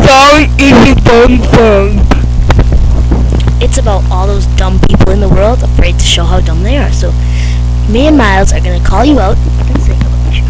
song is a dumb song. It's about all those dumb people in the world afraid to show how dumb they are. So me and Miles are gonna call you out and sing about you,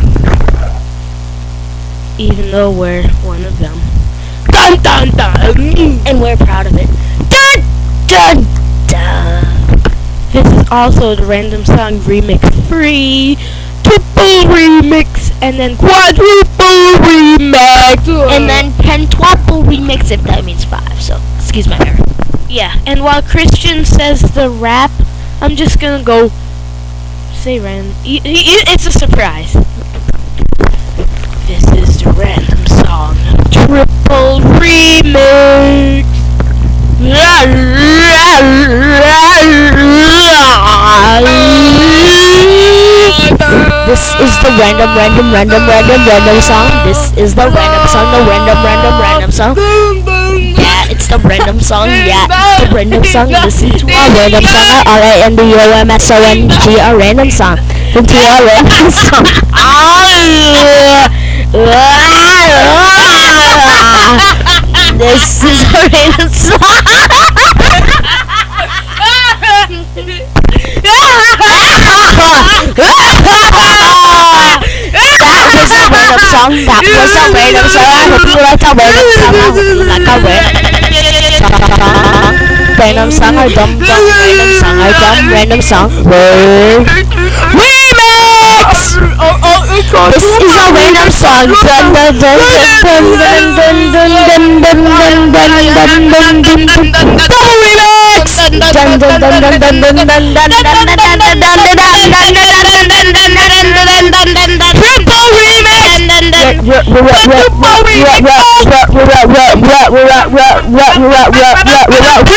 even though we're one of them. Dun dun dun. And we're proud of it. Dun dun dun. This is also the Random Song Remix free, triple remix, and then quadruple remix, And then pentwuple remix if that means 5. So excuse my error. yeah. And while Christian says the rap, I'm just gonna go say random. It's a surprise. This is the Random Song triple remix. This is the random song. This is the random song. The random song. Yeah, it's the random song. Yeah, it's the random song. Listen to our random song. RANDOMSONG. Our random song. Into our random song. This is a random song. That was a random song. I hope you like a random song. I hope you like a random song. Or dumb random song. Remix! This is a random song. Remix!